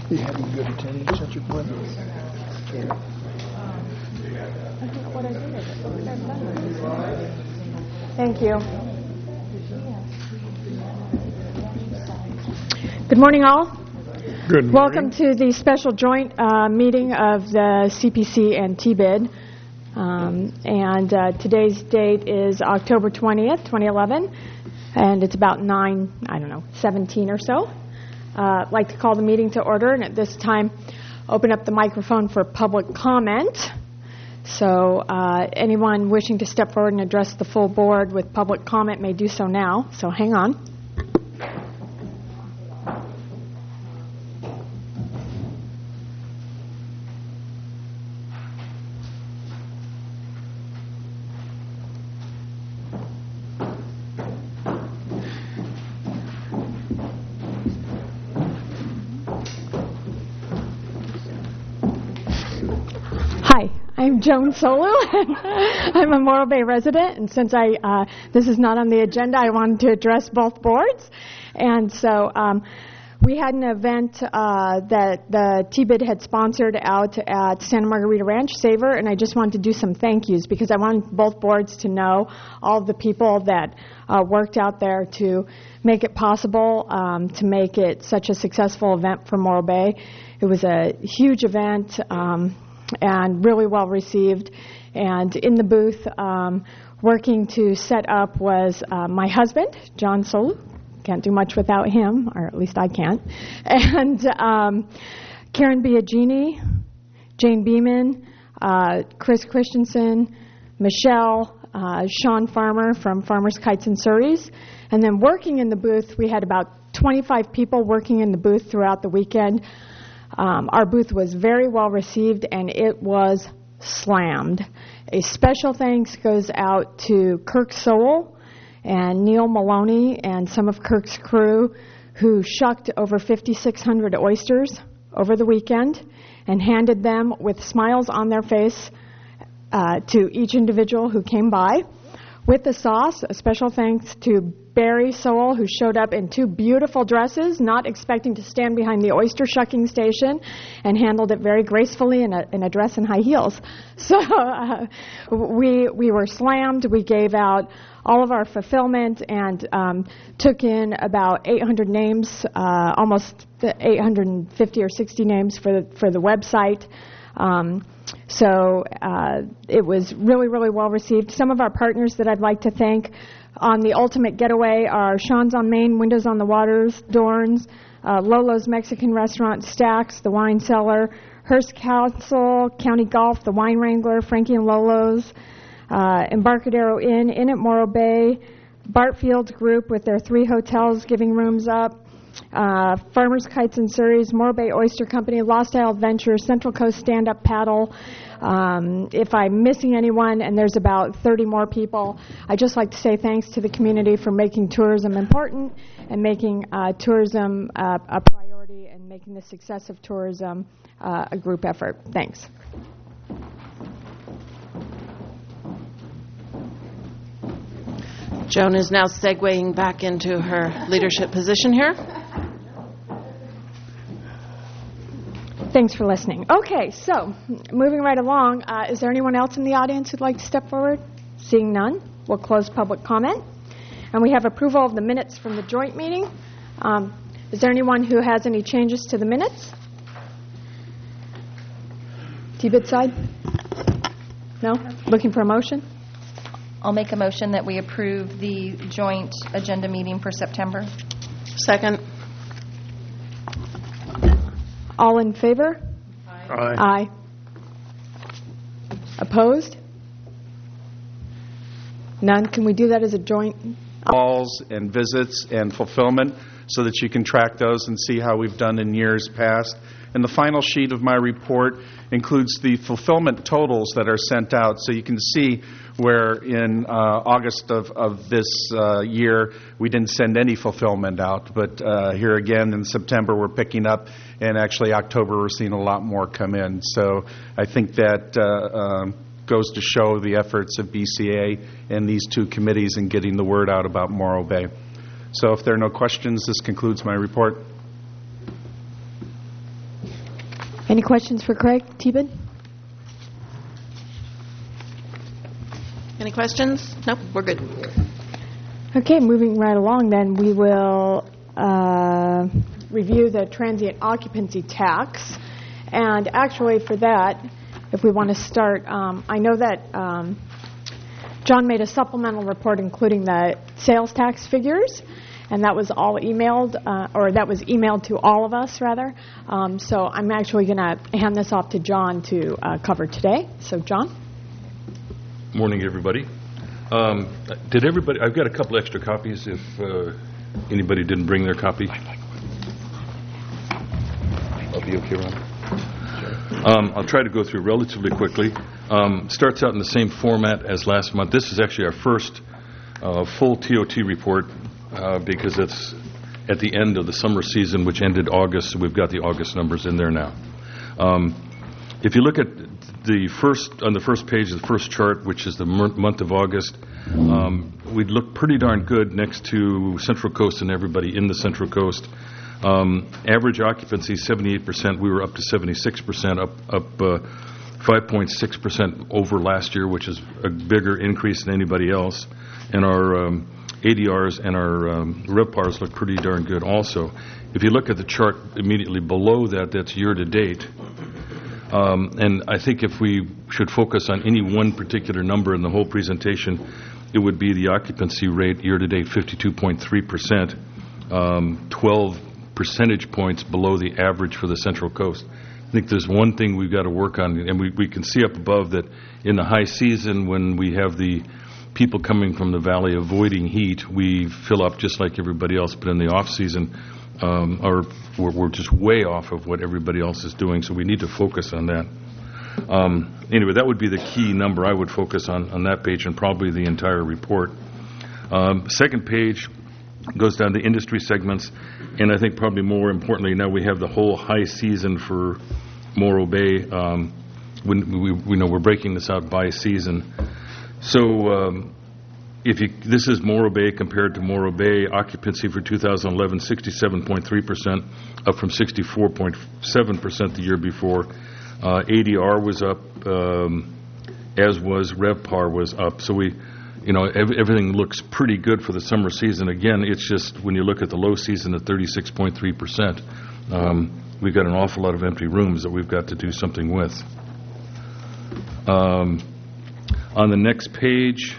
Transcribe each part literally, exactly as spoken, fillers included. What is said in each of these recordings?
You having good attendance at your appointment? Thank you. Good morning, all. Good morning. Welcome to the special joint uh, meeting of the C P C and T B I D. Um, and uh, today's date is October twentieth, twenty eleven, and it's about nine, I don't know, seventeen or so. Uh, I'd like to call the meeting to order, and at this time, open up the microphone for public comment. So uh, anyone wishing to step forward and address the full board with public comment may do so now. So hang on. Hi, I'm Joan Solu. I'm a Morro Bay resident, and since I uh, this is not on the agenda, I wanted to address both boards. And so um, we had an event uh, that the T B I D had sponsored out at Santa Margarita Ranch, Savor, and I just wanted to do some thank yous because I wanted both boards to know all of the people that uh, worked out there to make it possible, um, to make it such a successful event for Morro Bay. It was a huge event. Um, and really well received. And in the booth, um, working to set up was uh, my husband, John Solu. Can't do much without him, or at least I can't. And um, Karen Biagini, Jane Beeman, uh, Chris Christensen, Michelle, uh, Sean Farmer from Farmers Kites and Surreys. And then working in the booth, we had about twenty-five people working in the booth throughout the weekend. Um, our booth was very well received, and it was slammed. A special thanks goes out to Kirk Sowell and Neil Maloney and some of Kirk's crew who shucked over fifty-six hundred oysters over the weekend and handed them with smiles on their face uh, to each individual who came by. With the sauce, a special thanks to Barry Sowell, who showed up in two beautiful dresses, not expecting to stand behind the oyster shucking station, and handled it very gracefully in a, in a dress and high heels. So uh, we we were slammed. We gave out all of our fulfillment and um, took in about eight hundred names, uh, almost eight hundred fifty or sixty names for the, for the website. Um, so uh, it was really, really well received. Some of our partners that I'd like to thank on the Ultimate Getaway are Sean's on Main, Windows on the Waters, Dorn's, uh, Lolo's Mexican Restaurant, Stacks, The Wine Cellar, Hearst Castle, County Golf, The Wine Wrangler, Frankie and Lolo's, uh, Embarcadero Inn, Inn at Morro Bay, Bartfield Group with their three hotels giving rooms up, Uh, Farmers Kites and Surreys, Morro Bay Oyster Company, Lost Isle Ventures, Central Coast Stand-Up Paddle. Um, if I'm missing anyone, and there's about thirty more people, I'd just like to say thanks to the community for making tourism important and making uh, tourism uh, a priority and making the success of tourism uh, a group effort. Thanks. Joan is now segueing back into her leadership position here. Thanks for listening. Okay, so moving right along, uh, is there anyone else in the audience who'd like to step forward? Seeing none, we'll close public comment. And we have approval of the minutes from the joint meeting. Um, is there anyone who has any changes to the minutes? T B I D side? No? Looking for a motion? I'll make a motion that we approve the joint agenda meeting for September. Second. All in favor? Aye. Aye. Opposed? None. Can we do that as a joint? Calls and visits and fulfillment so that you can track those and see how we've done in years past. And the final sheet of my report includes the fulfillment totals that are sent out, so you can see where in uh, August of, of this uh, year we didn't send any fulfillment out. But uh, here again in September we're picking up, and actually October we're seeing a lot more come in. So I think that uh, um, goes to show the efforts of B C A and these two committees in getting the word out about Morro Bay. So if there are no questions, this concludes my report. Any questions for Craig Tebin? Any questions? Nope, we're good. Okay, moving right along then, we will uh, review the transient occupancy tax. And actually for that, if we want to start, um, I know that um, John made a supplemental report including the sales tax figures, and that was all emailed, uh, or that was emailed to all of us, rather. Um, so I'm actually going to hand this off to John to uh, cover today. So, John? Morning, everybody. Um, did everybody? I've got a couple extra copies. If uh, anybody didn't bring their copy, I'll be okay, Ron. Um, I'll try to go through relatively quickly. Um, starts out in the same format as last month. This is actually our first uh, full T O T report uh, because it's at the end of the summer season, which ended August, so we've got the August numbers in there now. Um, if you look at the first, on the first page, the first chart, which is the m- month of August, um, we'd look pretty darn good next to Central Coast and everybody in the Central Coast. Um, average occupancy, seventy-eight percent. We were up to seventy-six percent, up up uh, five point six percent over last year, which is a bigger increase than anybody else. And our um, A D Rs and our um, RevPARs look pretty darn good also. If you look at the chart immediately below that, that's year-to-date. Um, and I think if we should focus on any one particular number in the whole presentation, it would be the occupancy rate year-to-date, fifty-two point three percent, um, twelve percentage points below the average for the Central Coast. I think there's one thing we've got to work on, and we, we can see up above that in the high season when we have the people coming from the valley avoiding heat, we fill up just like everybody else, but in the off-season, um, or we're, we're just way off of what everybody else is doing, so we need to focus on that. Um, anyway, that would be the key number I would focus on on that page and probably the entire report. Um, second page goes down to industry segments, and I think probably more importantly, now we have the whole high season for Morro Bay. Um, when we, we know we're breaking this out by season. So um, if you, this is Morro Bay compared to Morro Bay, occupancy for two thousand eleven, sixty-seven point three percent, up from sixty-four point seven percent the year before. Uh, A D R was up, um, as was RevPAR was up. So we, you know, ev- everything looks pretty good for the summer season. Again, it's just when you look at the low season at thirty-six point three percent, um, we've got an awful lot of empty rooms that we've got to do something with. Um, on the next page,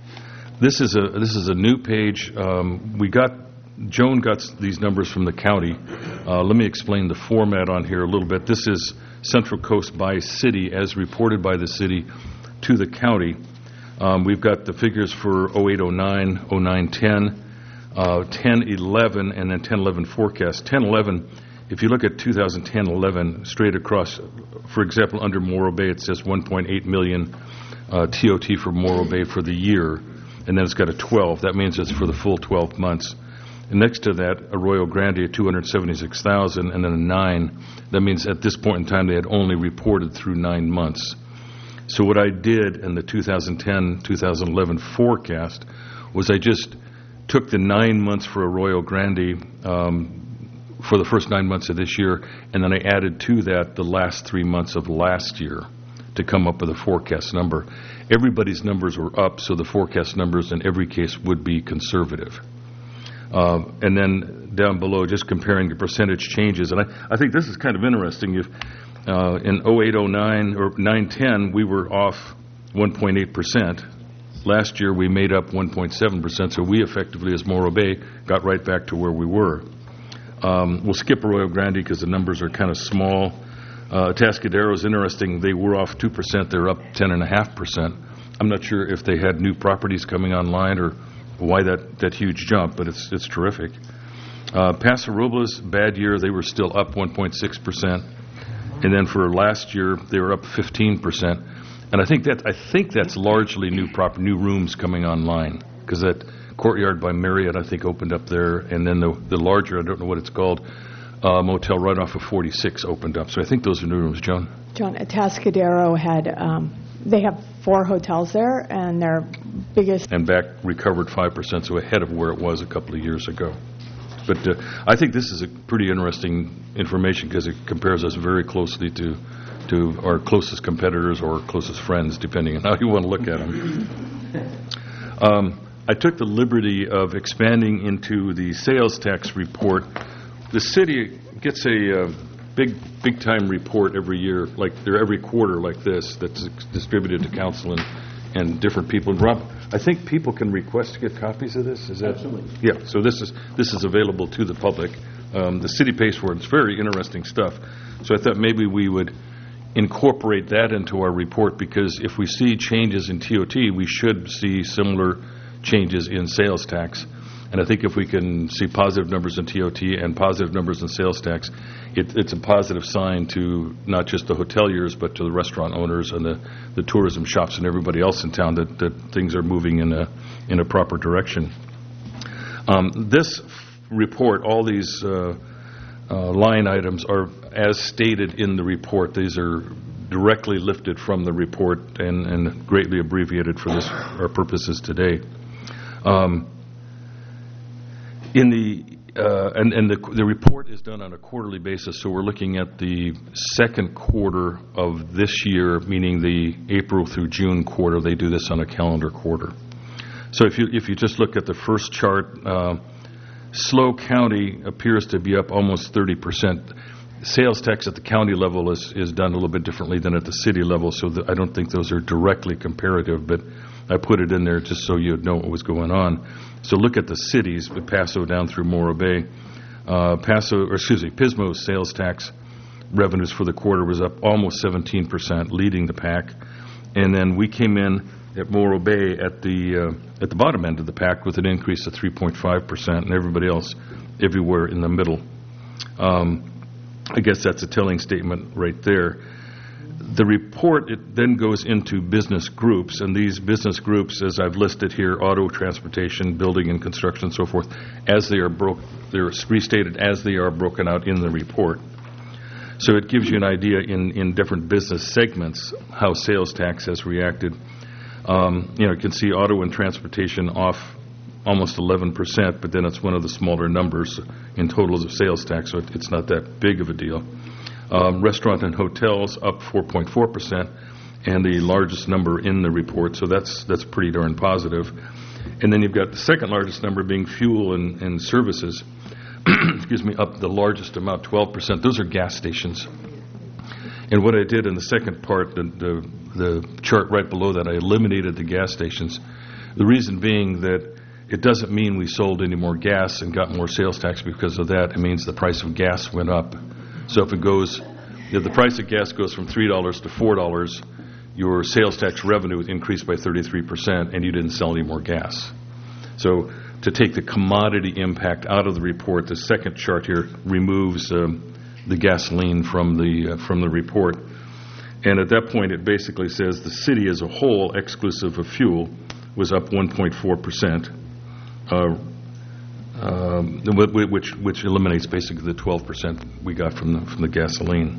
this is a this is a new page. Um, we got Joan got these numbers from the county. Uh, let me explain the format on here a little bit. This is Central Coast by city, as reported by the city to the county. Um, we've got the figures for oh eight oh nine, oh nine ten, uh, ten eleven, and then ten eleven forecast. ten eleven, if you look at two thousand ten eleven straight across, for example, under Morro Bay, it says one point eight million uh, T O T for Morro Bay for the year, and then it's got a twelve. That means it's for the full twelve months. And next to that, Arroyo Grande at two hundred seventy-six thousand, and then a nine. That means at this point in time, they had only reported through nine months. So what I did in the two thousand ten two thousand eleven forecast was I just took the nine months for Arroyo Grande um, for the first nine months of this year, and then I added to that the last three months of last year to come up with a forecast number. Everybody's numbers were up, so the forecast numbers in every case would be conservative. Uh, and then down below, just comparing the percentage changes. And I, I think this is kind of interesting. If uh, in oh eight oh nine or nine ten, we were off one point eight percent. Last year, we made up one point seven percent, so we effectively, as Morro Bay, got right back to where we were. Um, we'll skip Arroyo Grande because the numbers are kind of small. Uh, Atascadero is interesting. They were off two percent. They're up ten point five percent. I'm not sure if they had new properties coming online or why that, that huge jump, but it's it's terrific. Uh, Paso Robles, bad year. They were still up one point six percent. And then for last year, they were up fifteen percent. And I think that I think that's largely new prop, new rooms coming online, because that Courtyard by Marriott, I think, opened up there, and then the the larger, I don't know what it's called, uh, motel right off of forty-six opened up. So I think those are new rooms. Joan? John, Atascadero had, um, they have four hotels there, and their biggest... And back recovered five percent, so ahead of where it was a couple of years ago. But uh, I think this is a pretty interesting information because it compares us very closely to to our closest competitors or closest friends, depending on how you want to look at them. Um, I took the liberty of expanding into the sales tax report. The city gets a uh, big, big-time report every year, like they're every quarter like this, that's distributed to council and, and different people. And Rob, I think people can request to get copies of this. Is that absolutely? Yeah. So this is this is available to the public. Um, the city pays for it. It's very interesting stuff. So I thought maybe we would incorporate that into our report, because if we see changes in T O T, we should see similar changes in sales tax. And I think if we can see positive numbers in T O T and positive numbers in sales tax, it, it's a positive sign to not just the hoteliers, but to the restaurant owners and the, the tourism shops and everybody else in town that, that things are moving in a in a proper direction. Um, this report, all these uh, uh, line items are as stated in the report. These are directly lifted from the report and, and greatly abbreviated for this our purposes today. Um, in the uh, and, and the, the report is done on a quarterly basis, so we're looking at the second quarter of this year, meaning the April through June quarter. They do this on a calendar quarter. So if you if you just look at the first chart, uh, SLO County appears to be up almost thirty percent. Sales tax at the county level is, is done a little bit differently than at the city level, so the, I don't think those are directly comparative, but I put it in there just so you'd know what was going on. So look at the cities, with Paso down through Morro Bay. Uh, Paso, or excuse me, Pismo's sales tax revenues for the quarter was up almost seventeen percent, leading the pack. And then we came in at Morro Bay at the uh, at the bottom end of the pack with an increase of three point five percent, and everybody else everywhere in the middle. Um, I guess that's a telling statement right there. The report, it then goes into business groups, and these business groups, as I've listed here, auto, transportation, building and construction, and so forth, as they are broke, they're restated as they are broken out in the report. So it gives you an idea in, in different business segments how sales tax has reacted. Um, you know, you can see auto and transportation off almost eleven percent, but then it's one of the smaller numbers in totals of sales tax, so it, it's not that big of a deal. Um, restaurant and hotels up four point four percent, and the largest number in the report, so that's that's pretty darn positive. And then you've got the second largest number being fuel and, and services, excuse me, up the largest amount, twelve percent. Those are gas stations. And what I did in the second part, the, the, the chart right below that, I eliminated the gas stations. The reason being that it doesn't mean we sold any more gas and got more sales tax because of that. It means the price of gas went up. So if it goes, if the price of gas goes from three dollars to four dollars, your sales tax revenue increased by thirty-three percent, and you didn't sell any more gas. So to take the commodity impact out of the report, the second chart here removes um, the gasoline from the uh, from the report. And at that point, it basically says the city as a whole, exclusive of fuel, was up one point four percent. Uh, um, which which eliminates basically the twelve percent we got from the, from the gasoline.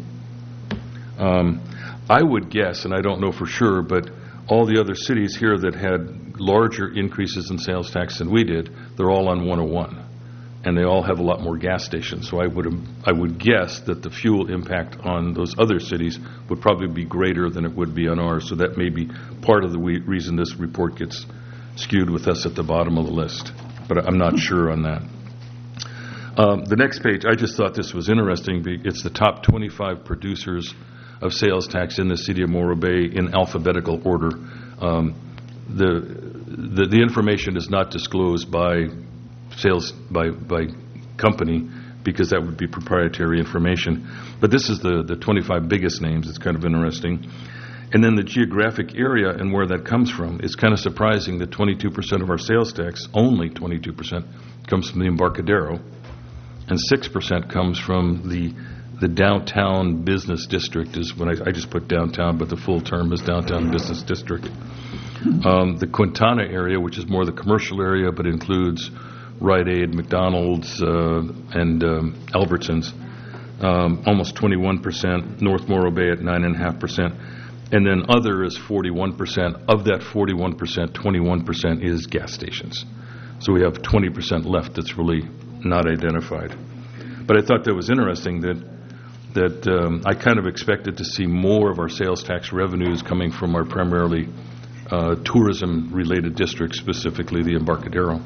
Um, I would guess, and I don't know for sure, but all the other cities here that had larger increases in sales tax than we did, they're all on one oh one, and they all have a lot more gas stations. So I would I would guess that the fuel impact on those other cities would probably be greater than it would be on ours. So that may be part of the we- reason this report gets skewed with us at the bottom of the list, but I'm not sure on that. Um, the next page, I just thought this was interesting. It's the top twenty-five producers of sales tax in the city of Morro Bay in alphabetical order. Um, the, the the information is not disclosed by sales by by company because that would be proprietary information. But this is the the twenty-five biggest names. It's kind of interesting. And then the geographic area and where that comes from. It's kind of surprising that twenty-two percent of our sales tax, only twenty-two percent, comes from the Embarcadero, and six percent comes from the the downtown business district. Is when I, I just put downtown, but the full term is downtown business district. Um, the Quintana area, which is more the commercial area, but includes Rite Aid, McDonald's, uh, and um, Albertsons, um, almost twenty-one percent. North Morro Bay at nine point five percent. And then other is forty-one percent. Of that forty-one percent, twenty-one percent is gas stations. So we have twenty percent left that's really not identified. But I thought that was interesting that that um, I kind of expected to see more of our sales tax revenues coming from our primarily uh, tourism-related districts, specifically the Embarcadero.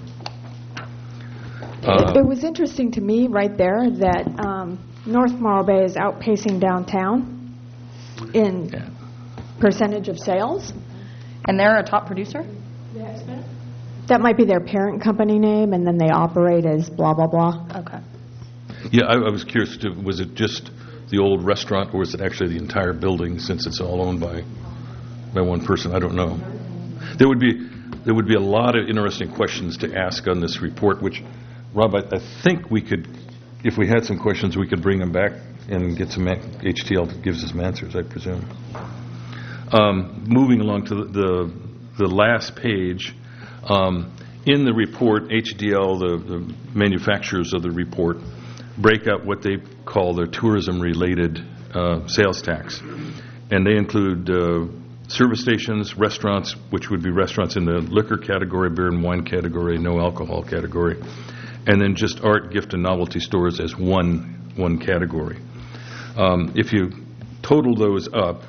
Uh, it, it was interesting to me right there that um, North Morro Bay is outpacing downtown in yeah. percentage of sales. And they're a top producer? That might be their parent company name, and then they operate as blah, blah, blah. Okay. Yeah, I, I was curious, to, was it just the old restaurant, or was it actually the entire building, since it's all owned by by one person? I don't know. There would be there would be a lot of interesting questions to ask on this report, which, Rob, I, I think we could, if we had some questions, we could bring them back and get some H T L that gives us some answers, I presume. Um, moving along to the, the, the last page, um, in the report, H D L, the, the manufacturers of the report, break up what they call their tourism-related uh, sales tax. And they include uh, service stations, restaurants, which would be restaurants in the liquor category, beer and wine category, no alcohol category, and then just art, gift, and novelty stores as one, one category. Um, if you total those up,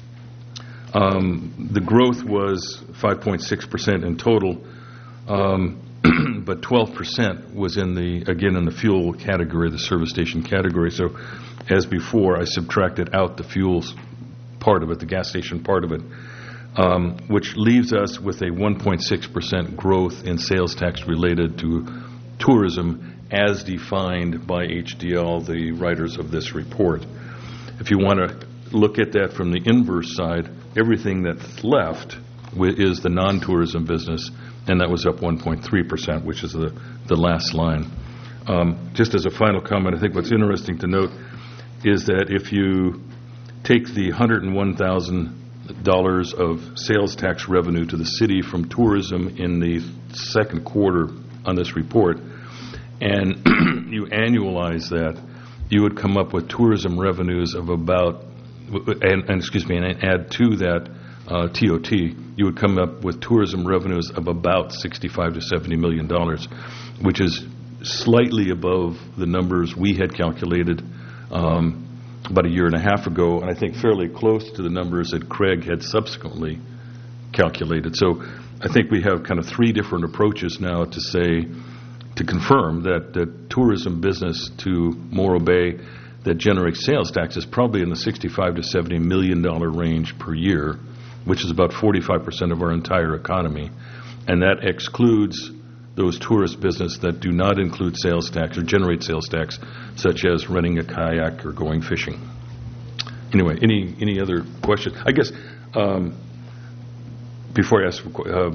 Um, the growth was five point six percent in total, um, but twelve percent was in the, again, in the fuel category, the service station category. So, as before, I subtracted out the fuels part of it, the gas station part of it, um, which leaves us with a one point six percent growth in sales tax related to tourism as defined by H D L, the writers of this report. If you want to look at that from the inverse side, everything that's left is the non-tourism business, and that was up one point three percent, which is the, the last line. Um, just as a final comment, I think what's interesting to note is that if you take the one hundred one thousand dollars of sales tax revenue to the city from tourism in the second quarter on this report, and you annualize that, you would come up with tourism revenues of about And, and excuse me, and add to that uh, T O T, you would come up with tourism revenues of about sixty-five to seventy million dollars, which is slightly above the numbers we had calculated um, about a year and a half ago, and I think fairly close to the numbers that Craig had subsequently calculated. So I think we have kind of three different approaches now to say, to confirm that the tourism business to Morro Bay that generates sales tax is probably in the sixty-five to seventy million dollar range per year, which is about forty-five percent of our entire economy, and that excludes those tourist business that do not include sales tax or generate sales tax, such as renting a kayak or going fishing. Anyway, any any other questions? I guess um, before I ask for uh,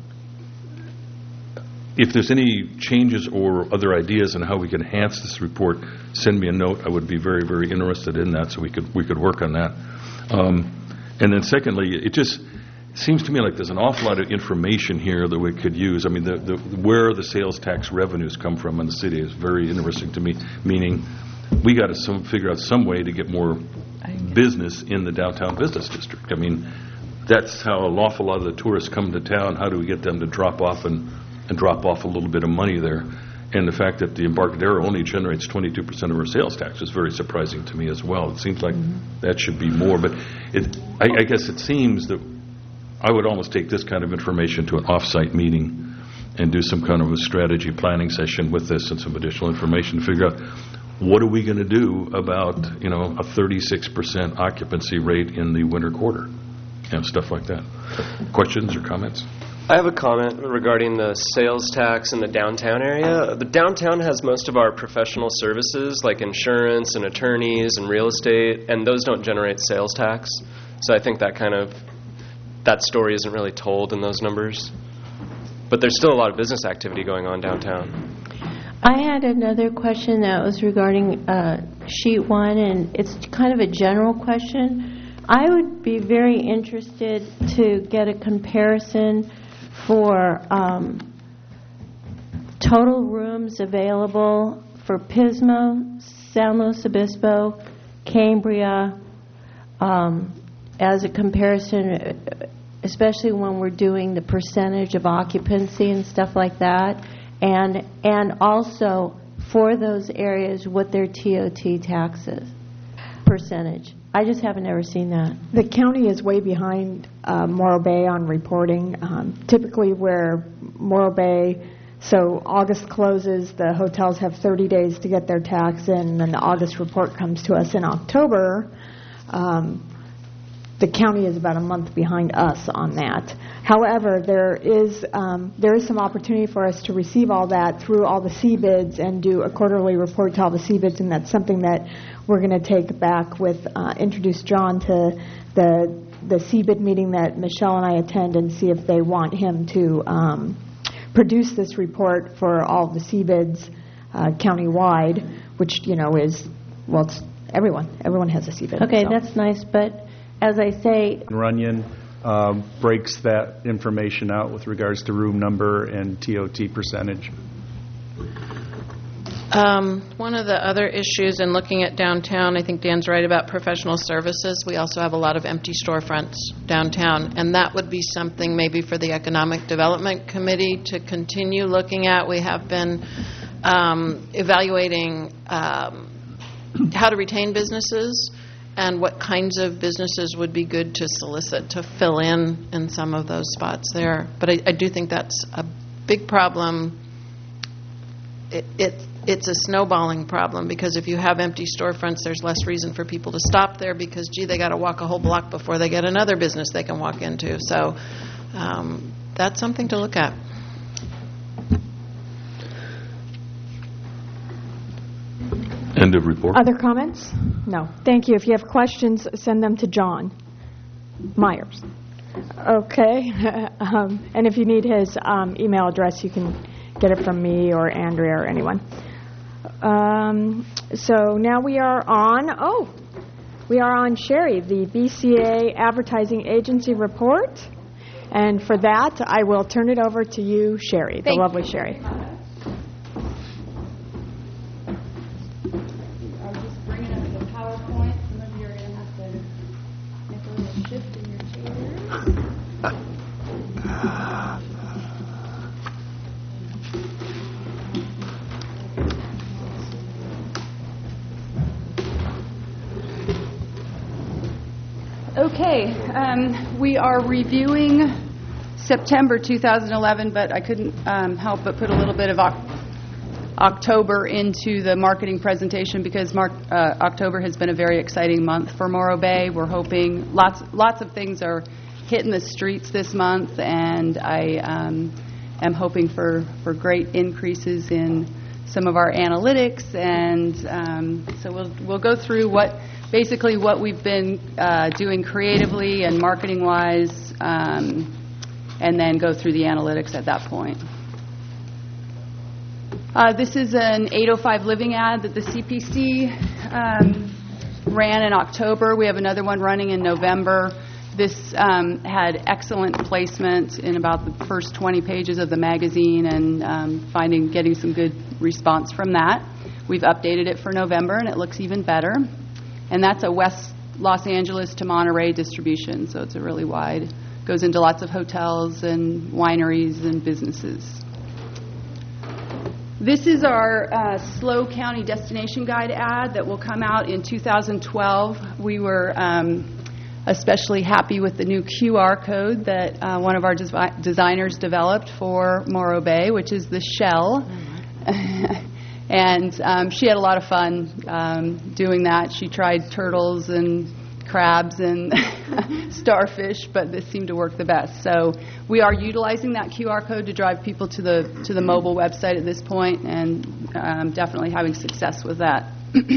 if there's any changes or other ideas on how we can enhance this report, send me a note. I would be very, very interested in that, so we could we could work on that. Um, and then secondly, it just seems to me like there's an awful lot of information here that we could use. I mean, the, the where the sales tax revenues come from in the city is very interesting to me, meaning we got to some, figure out some way to get more business in the downtown business district. I mean, that's how an awful lot of the tourists come to town. How do we get them to drop off and and drop off a little bit of money there? And the fact that the Embarcadero only generates twenty-two percent of our sales tax is very surprising to me as well. It seems like mm-hmm. that should be more. But it, I, I guess it seems that I would almost take this kind of information to an off-site meeting and do some kind of a strategy planning session with this and some additional information to figure out what are we going to do about, you know, a thirty-six percent occupancy rate in the winter quarter and stuff like that. Questions or comments? I have a comment regarding the sales tax in the downtown area. The downtown has most of our professional services like insurance and attorneys and real estate, and those don't generate sales tax. So I think that kind of, that story isn't really told in those numbers. But there's still a lot of business activity going on downtown. I had another question that was regarding uh, sheet one, and it's kind of a general question. I would be very interested to get a comparison for um, total rooms available for Pismo, San Luis Obispo, Cambria, um, as a comparison, especially when we're doing the percentage of occupancy and stuff like that, and and also for those areas what their T O T tax is, percentage? I just haven't ever seen that. The county is way behind uh, Morro Bay on reporting. Um, typically where Morro Bay, so August closes, the hotels have thirty days to get their tax in, and then the August report comes to us in October. Um, the county is about a month behind us on that. However, there is um, there is some opportunity for us to receive all that through all the C bids and do a quarterly report to all the C bids, and that's something that we're going to take back with, uh, introduce John to the the C bid meeting that Michelle and I attend and see if they want him to um, produce this report for all of the C bids uh, countywide, which, you know, is, well, it's everyone. Everyone has a C bid. Okay, so. that's nice, but as I say... Runyon um, breaks that information out with regards to room number and T O T percentage. Um, one of the other issues in looking at downtown, I think Dan's right about professional services. We also have a lot of empty storefronts downtown, and that would be something maybe for the Economic Development Committee to continue looking at. We have been um, evaluating um, how to retain businesses and what kinds of businesses would be good to solicit to fill in in some of those spots there. But I, I do think that's a big problem. It, it It's a snowballing problem, because if you have empty storefronts, there's less reason for people to stop there because, gee, they got to walk a whole block before they get another business they can walk into. So um, that's something to look at. End of report. Other comments? No. Thank you. If you have questions, send them to John Myers. Okay. um, and if you need his um, email address, you can get it from me or Andrea or anyone. Um, so now we are on, oh, we are on Sherry, the B C A Advertising Agency report. And for that, I will turn it over to you, Sherry, the Thank lovely you. Sherry. I'm just bringing up the PowerPoint. Some of you are going to have to make a little shift in your chairs. Okay, um, we are reviewing September two thousand eleven, but I couldn't um, help but put a little bit of Oc- October into the marketing presentation because Mark, uh, October has been a very exciting month for Morro Bay. We're hoping lots lots of things are hitting the streets this month, and I um, am hoping for, for great increases in some of our analytics, and um, so we'll we'll go through what basically what we've been uh, doing creatively and marketing-wise, um, and then go through the analytics at that point. Uh, this is an eight oh five Living ad that the C P C um, ran in October. We have another one running in November. This um, had excellent placement in about the first twenty pages of the magazine, and um, finding getting some good response from that. We've updated it for November, and it looks even better. And that's a West Los Angeles to Monterey distribution, so it's a really wide, goes into lots of hotels and wineries and businesses. This is our uh, SLO County Destination Guide ad that will come out in two thousand twelve. We were um, especially happy with the new Q R code that uh, one of our des- designers developed for Morro Bay, which is the shell. Mm-hmm. And um, she had a lot of fun um, doing that. She tried turtles and crabs and starfish, but this seemed to work the best. So we are utilizing that Q R code to drive people to the to the mobile website at this point, and um, definitely having success with that.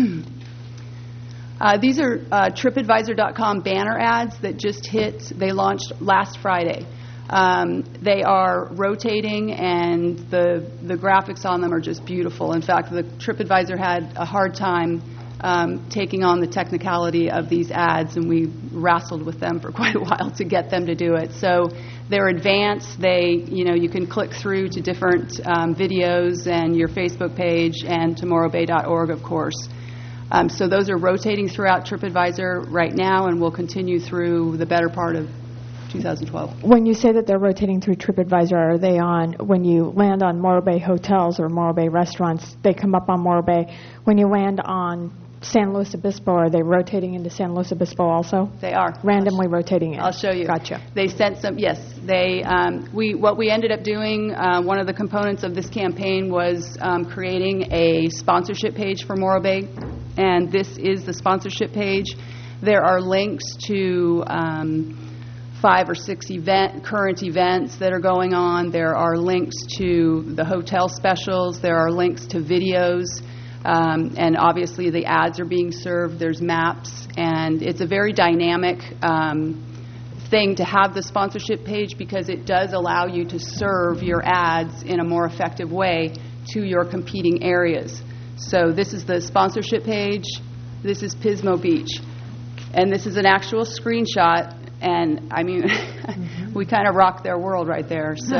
uh, these are uh, TripAdvisor dot com banner ads that just hit. They launched last Friday. Um, they are rotating, and the the graphics on them are just beautiful. In fact, the TripAdvisor had a hard time um, taking on the technicality of these ads, and we wrestled with them for quite a while to get them to do it. So they're advanced. They, you know, you can click through to different um, videos and your Facebook page and to morro bay dot org, of course. Um, so those are rotating throughout TripAdvisor right now, and will continue through the better part of twenty twelve. When you say that they're rotating through TripAdvisor, are they on, when you land on Morro Bay hotels or Morro Bay restaurants, they come up on Morro Bay? When you land on San Luis Obispo, are they rotating into San Luis Obispo also? They are. Randomly rotating in? I'll show you. Gotcha. They sent some, yes. They, um, we, what we ended up doing, uh, one of the components of this campaign was um, creating a sponsorship page for Morro Bay, and this is the sponsorship page. There are links to um, five or six event, current events that are going on. There are links to the hotel specials. There are links to videos. Um, and obviously the ads are being served. There's maps. And it's a very dynamic um, thing to have the sponsorship page because it does allow you to serve your ads in a more effective way to your competing areas. So this is the sponsorship page. This is Pismo Beach. And this is an actual screenshot. And, I mean, mm-hmm. we kind of rocked their world right there. So,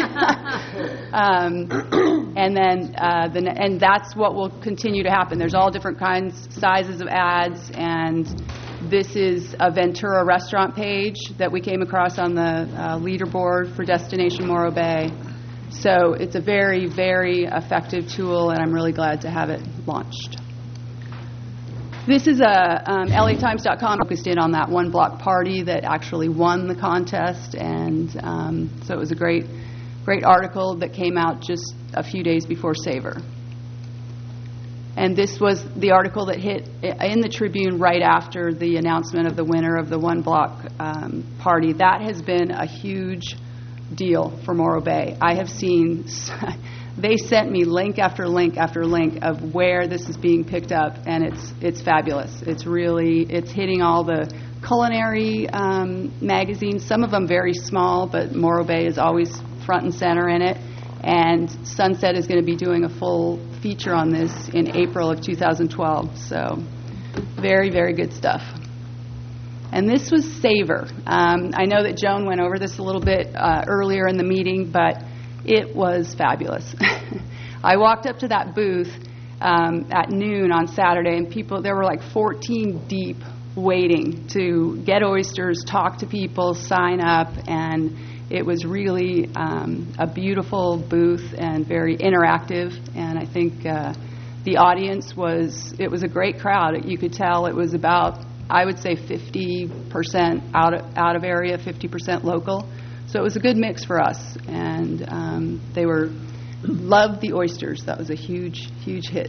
um, and then, uh, the, and that's what will continue to happen. There's all different kinds, sizes of ads, and this is a Ventura restaurant page that we came across on the uh, leaderboard for Destination Morro Bay. So it's a very, very effective tool, and I'm really glad to have it launched. This is a um, L A Times dot com focused in on that one block party that actually won the contest, and um, so it was a great, great article that came out just a few days before Savor. And this was the article that hit in the Tribune right after the announcement of the winner of the one block um, party. That has been a huge deal for Morro Bay. I have seen. They sent me link after link after link of where this is being picked up, and it's it's fabulous. It's really, it's hitting all the culinary um, magazines, some of them very small, but Morro Bay is always front and center in it. And Sunset is going to be doing a full feature on this in April of two thousand twelve. So very, very good stuff. And this was Savor. Um, I know that Joan went over this a little bit uh, earlier in the meeting, but it was fabulous. I walked up to that booth um, at noon on Saturday, and people, there were like fourteen deep waiting to get oysters, talk to people, sign up, and it was really um, a beautiful booth and very interactive, and I think uh, the audience was, it was a great crowd. You could tell it was about, I would say, fifty percent out of, out of area, fifty percent local. So it was a good mix for us, and um, they were loved the oysters. That was a huge, huge hit.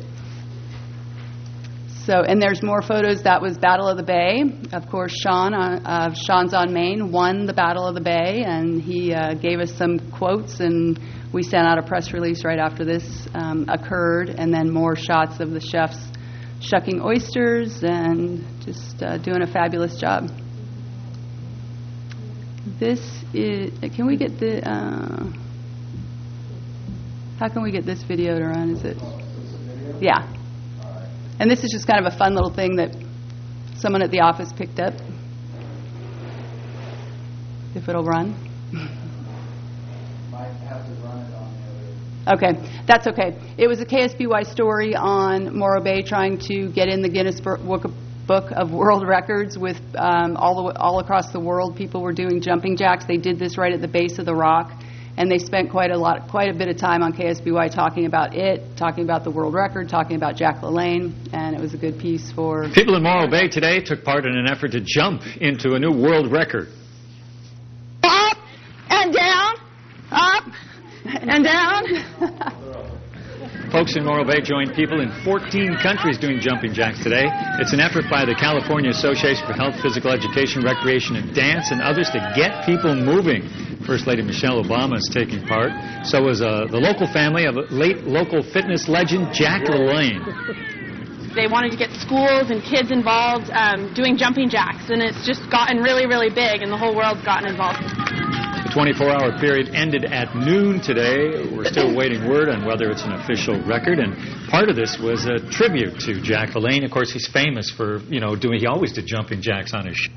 So, and there's more photos. That was Battle of the Bay. Of course, Sean uh, of Sean's on Main won the Battle of the Bay, and he uh, gave us some quotes, and we sent out a press release right after this um, occurred, and then more shots of the chefs shucking oysters and just uh, doing a fabulous job. This is, can we get the, uh, how can we get this video to run? Is it? Yeah. And this is just kind of a fun little thing that someone at the office picked up. If it'll run. Might have to run it on the other. Okay, that's okay. It was a K S B Y story on Morro Bay trying to get in the Guinness Book of Book of World Records with um, all the, all across the world. People were doing jumping jacks. They did this right at the base of the rock, and they spent quite a lot, quite a bit of time on K S B Y talking about it, talking about the world record, talking about Jack LaLanne, and it was a good piece for people in Morro Bay today took part in an effort to jump into a new world record. Up and down, up and down. Folks in Morro Bay joined people in fourteen countries doing jumping jacks today. It's an effort by the California Association for Health, Physical Education, Recreation, and Dance, and others to get people moving. First Lady Michelle Obama is taking part. So is uh, the local family of late local fitness legend Jack LaLanne. They wanted to get schools and kids involved um, doing jumping jacks, and it's just gotten really, really big, and the whole world's gotten involved. The twenty-four hour period ended at noon today. We're still waiting word on whether it's an official record, and part of this was a tribute to Jack LaLanne. Of course, he's famous for, you know, doing, he always did jumping jacks on his show.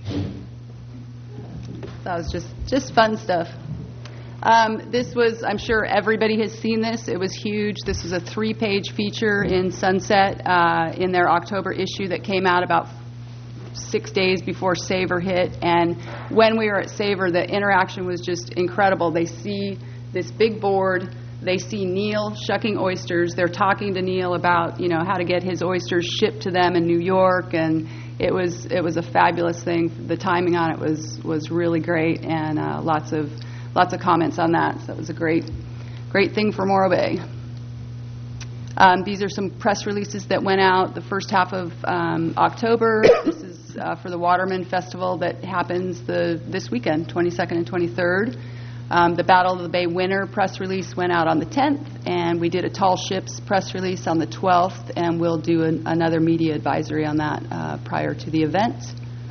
That was just, just fun stuff. Um, this was, I'm sure everybody has seen this. It was huge. This was a three-page feature in Sunset uh, in their October issue that came out about six days before Savor hit. And when we were at Savor, the interaction was just incredible. They see this big board. They see Neil shucking oysters. They're talking to Neil about, you know, how to get his oysters shipped to them in New York, and it was it was a fabulous thing. The timing on it was was really great, and uh, lots of lots of comments on that. So it was a great great thing for Morro Bay. Um, these are some press releases that went out the first half of um, October. This is uh, for the Waterman Festival that happens the this weekend, twenty-second and twenty-third. Um, the Battle of the Bay winner press release went out on the tenth, and we did a Tall Ships press release on the twelfth, and we'll do an, another media advisory on that uh, prior to the event.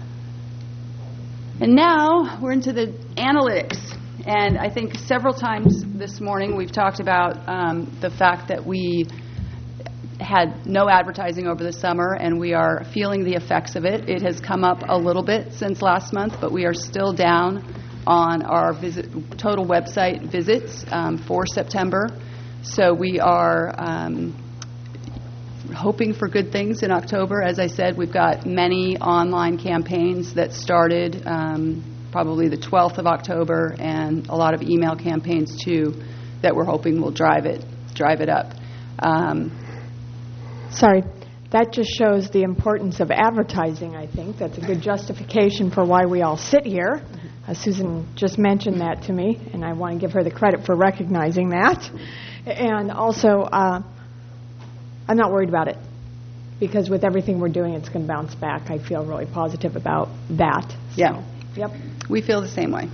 And now we're into the analytics, and I think several times this morning we've talked about um, the fact that we had no advertising over the summer, and we are feeling the effects of it. It has come up a little bit since last month, but we are still down on our visit, total website visits um, for September. So we are um, hoping for good things in October. As I said, we've got many online campaigns that started um, probably the twelfth of October, and a lot of email campaigns too that we're hoping will drive it drive it up. Um, Sorry. That just shows the importance of advertising, I think. That's a good justification for why we all sit here. Uh, Susan just mentioned that to me, and I want to give her the credit for recognizing that. And also, uh, I'm not worried about it, because with everything we're doing, it's going to bounce back. I feel really positive about that. So, yeah. Yep. We feel the same way.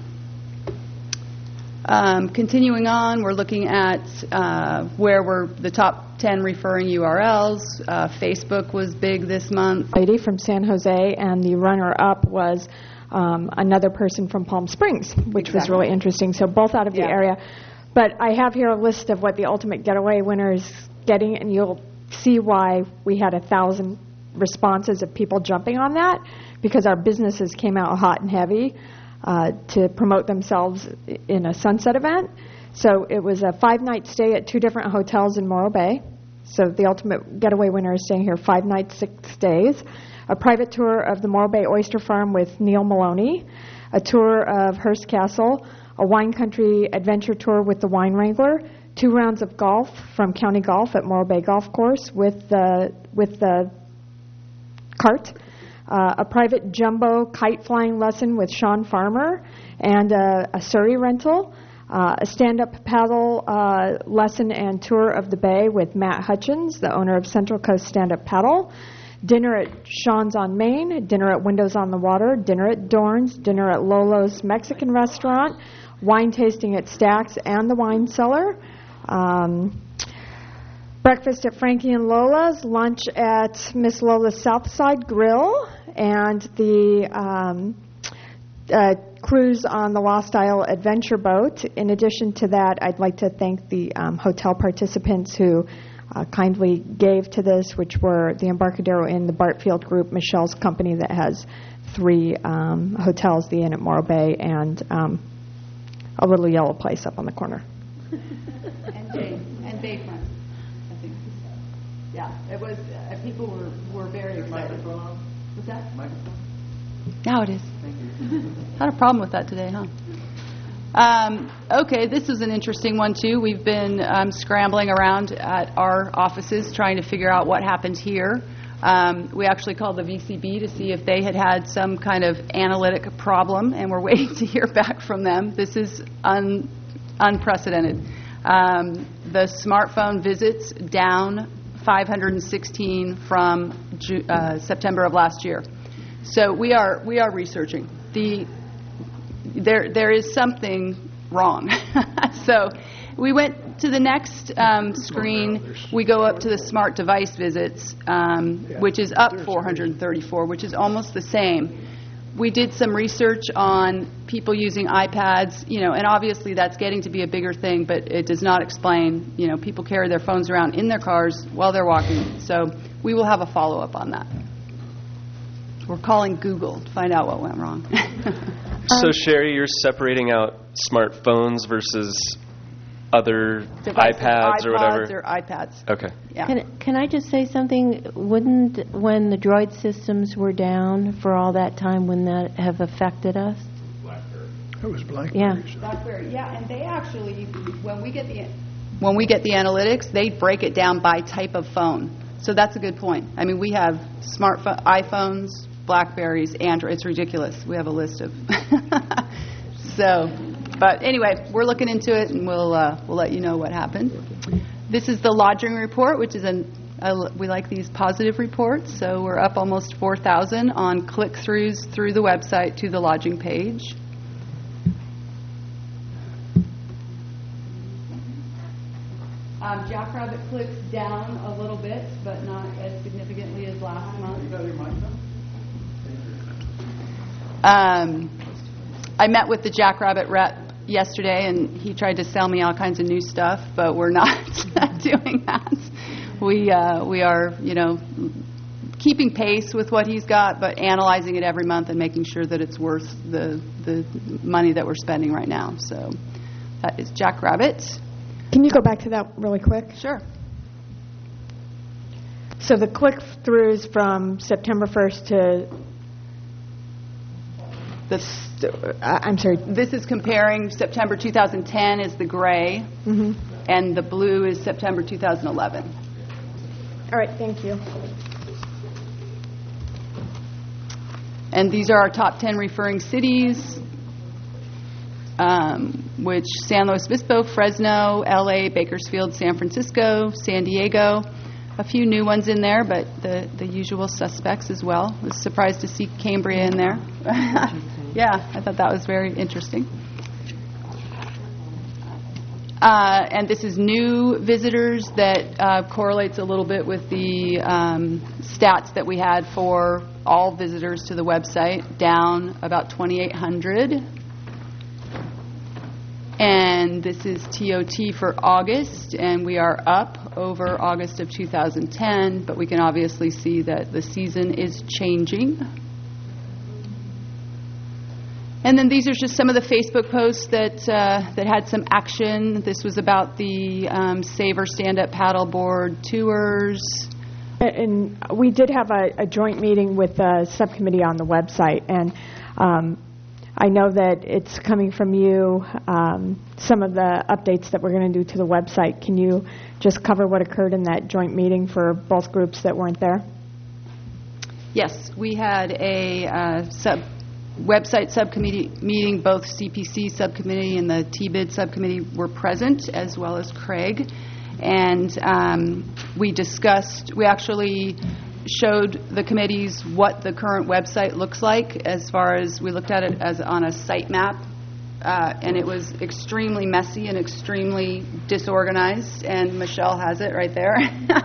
Um, continuing on, we're looking at uh, where we're the top ten referring U R Ls. Uh, Facebook was big this month. Lady from San Jose, and the runner-up was um, another person from Palm Springs, which Exactly. was really interesting. So both out of Yeah. the area. But I have here a list of what the Ultimate Getaway winner is getting, and you'll see why we had a thousand responses of people jumping on that, because our businesses came out hot and heavy uh, to promote themselves in a sunset event. So it was a five-night stay at two different hotels in Morro Bay. So the Ultimate Getaway winner is staying here five nights, six days. A private tour of the Morro Bay Oyster Farm with Neil Maloney. A tour of Hearst Castle. A wine country adventure tour with the Wine Wrangler. Two rounds of golf from County Golf at Morro Bay Golf Course with the, with the cart. Uh, a private jumbo kite flying lesson with Sean Farmer. And a, a Surrey rental. Uh, a stand-up paddle uh, lesson and tour of the bay with Matt Hutchins, the owner of Central Coast Stand-Up Paddle. Dinner at Sean's on Main, dinner at Windows on the Water, dinner at Dorn's, dinner at Lolo's Mexican Restaurant, wine tasting at Stack's and the Wine Cellar, um, breakfast at Frankie and Lola's, lunch at Miss Lola's Southside Grill, and the um, uh, cruise on the Lost Isle Adventure Boat. In addition to that, I'd like to thank the um, hotel participants who uh, kindly gave to this, which were the Embarcadero Inn, the Bartfield Group, Michelle's company that has three um, hotels, the Inn at Morro Bay, and um, a little yellow place up on the corner. And Bay, and Bayfront, I think. Yeah, it was, uh, people were, were very excited. What's that? Microphone? Now it is. Thank you. Had a problem with that today, huh? Um, okay, this is an interesting one, too. We've been um, scrambling around at our offices trying to figure out what happened here. Um, we actually called the V C B to see if they had had some kind of analytic problem, and we're waiting to hear back from them. This is un- unprecedented. Um, the smartphone visits down five hundred sixteen from Ju- uh, September of last year. So we are we are researching. The there there is something wrong. So we went to the next um, screen. We go up to the smart device visits, um, which is up four hundred thirty-four, which is almost the same. We did some research on people using iPads, you know, and obviously that's getting to be a bigger thing, but it does not explain, you know, people carry their phones around in their cars while they're walking. So we will have a follow-up on that. We're calling Google to find out what went wrong. So, Sherry, you're separating out smartphones versus other Devices, iPads or whatever? iPods or iPads. Okay. Yeah. Can, can I just say something? Wouldn't, when the Droid systems were down for all that time, wouldn't that have affected us? It was BlackBerry. Yeah. BlackBerry, yeah, and they actually, when we get the when we get the analytics, they break it down by type of phone. So that's a good point. I mean, we have smartphone, iPhones, BlackBerries, Android. It's ridiculous. We have a list of. So, but anyway, we're looking into it, and we'll uh, we'll let you know what happened. This is the lodging report, which is an uh, we like these positive reports. So we're up almost four thousand on click-throughs through the website to the lodging page. Um, Jackrabbit clicks down a little bit, but not as significantly as last month. Um, I met with the Jackrabbit rep yesterday, and he tried to sell me all kinds of new stuff, but we're not doing that. We uh, we are, you know, keeping pace with what he's got, but analyzing it every month and making sure that it's worth the the money that we're spending right now. So that is Jackrabbit. Can you go back to that really quick? Sure. So the click-throughs from September first to, The, uh, I'm sorry. This is comparing September two thousand ten is the gray, Mm-hmm. and the blue is September two thousand eleven. All right, thank you. And these are our top ten referring cities, um, which San Luis Obispo, Fresno, L A, Bakersfield, San Francisco, San Diego. A few new ones in there, but the, the usual suspects as well. I was surprised to see Cambria in there. Yeah, I thought that was very interesting. Uh, and this is new visitors that uh, correlates a little bit with the um, stats that we had for all visitors to the website, down about twenty-eight hundred. And this is T O T for August, and we are up over August of two thousand ten, but we can obviously see that the season is changing. And then these are just some of the Facebook posts that uh, that had some action. This was about the um, Saver Stand-Up Paddleboard tours. And we did have a, a joint meeting with the subcommittee on the website, and um, I know that it's coming from you, um, some of the updates that we're going to do to the website. Can you just cover what occurred in that joint meeting for both groups that weren't there? Yes, we had a uh, sub website subcommittee meeting. Both C P C subcommittee and the T B I D subcommittee were present, as well as Craig. And um, we discussed, we actually showed the committees what the current website looks like, as far as we looked at it as on a site map. Uh, and it was extremely messy and extremely disorganized, and Michelle has it right there.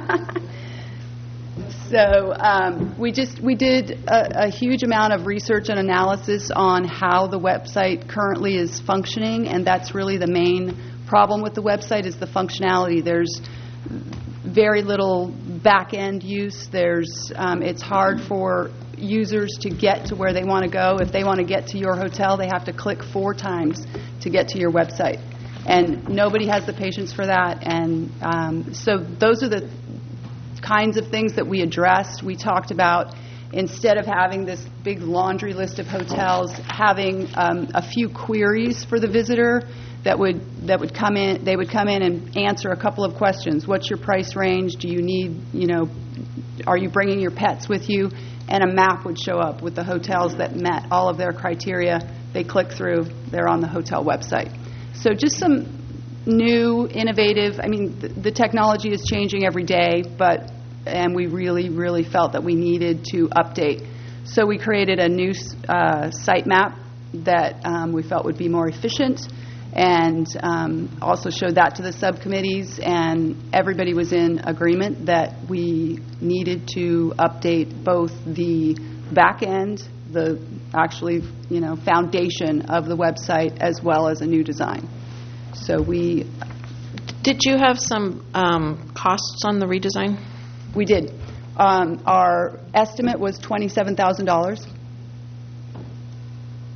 So um, we just we did a, a huge amount of research and analysis on how the website currently is functioning, and that's really the main problem with the website is the functionality. There's very little back-end use. There's um, it's hard for users to get to where they want to go. If they want to get to your hotel, they have to click four times to get to your website, and nobody has the patience for that. And um, so those are the kinds of things that we addressed. We talked about, instead of having this big laundry list of hotels, having um, a few queries for the visitor that would that would come in. They would come in and answer a couple of questions. What's your price range? Do you need, you know, are you bringing your pets with you? And a map would show up with the hotels that met all of their criteria. They click through. They're on the hotel website. So just some new, innovative, I mean, the, the technology is changing every day, but, and we really, really felt that we needed to update. So we created a new uh, site map that um, we felt would be more efficient, and um, also showed that to the subcommittees, and everybody was in agreement that we needed to update both the back end, the actually, you know, foundation of the website, as well as a new design. So we... Did you have some um, costs on the redesign? We did. Um, our estimate was twenty-seven thousand dollars.